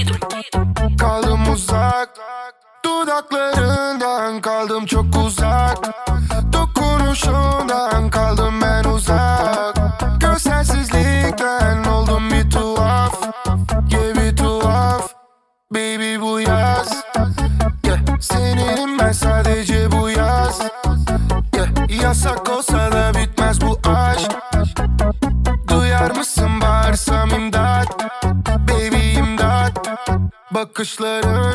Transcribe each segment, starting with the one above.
Kaldım uzak, dudaklarından kaldım çok uzak. Dokunuşundan kaldım ben uzak. Görselsizlikten oldum bir tuhaf. Yeah, bir tuhaf. Baby bu yaz, yeah, seninim ben sadece bu yaz. Yeah, yasak olsa da bitmez bu aşk. Duyar mısın bağırsam imdat? Baby imdat. Bakışların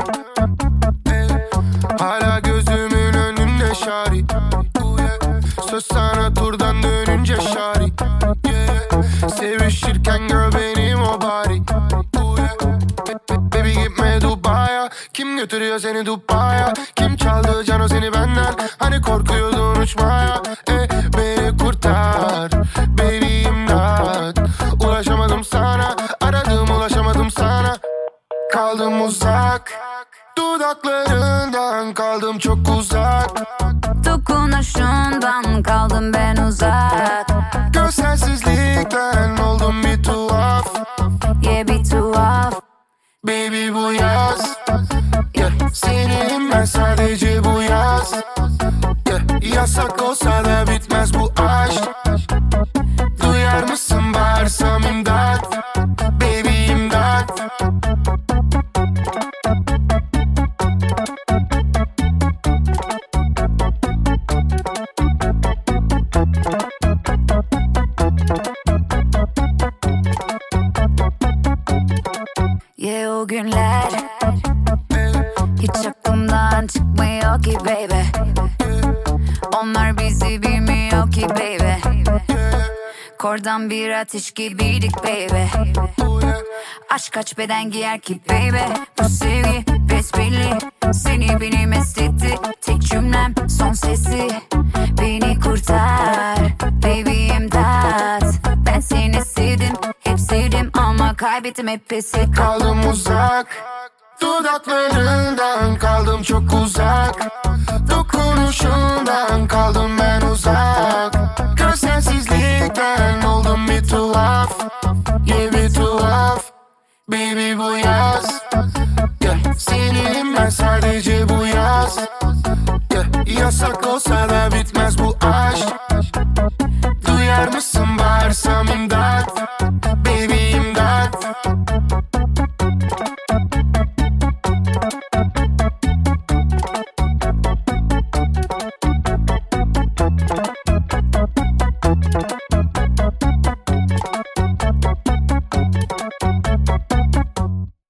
hala gözümün önünde şari. Söz sana turdan dönünce şari. Sevişirken gör benim o bari. Baby gitme Dubai'ye. Kim götürüyor seni Dubai'ye? Kim çaldı cano seni benden? Hani korkuyordun uçmaya. Beni kurtar baby imdat. Ulaşamadım sana, aradım ulaşamadım sana. Kaldım uzak, dudaklarından kaldım çok uzak. Dokunuşundan kaldım ben uzak. Görselsizlikten oldum bir tuhaf. Yeah, bir tuhaf. Baby bu yaz, yeah, seninim ben sadece bu yaz. Yeah, yasak olsa da bitmez bu aşk. Duyar mısın bağırsam imdat? Baby imdat. Yeah, o günler hiç aklımdan çıkmıyor ki baby. Onlar bizi bilmiyor ki baby. Kordan bir ateş gibiydik baby. Aşk kaç beden giyer ki baby. Bu sevgi besbelli, seni beni mest etti. Tek cümlem son sesi. Beni kurtar baby imdat. Ben seni sevdim, hep sevdim ama kaybettim hep pes ettim. Kaldım uzak, dudaklarından kaldım çok uzak. Dokunuşundan kaldım ben uzak. Görselsizlikten oldum bir tuhaf. Yeah, bir tuhaf. Baby bu yaz, yeah, seninim ben sadece bu yaz. Yeah, yasak olsa da bir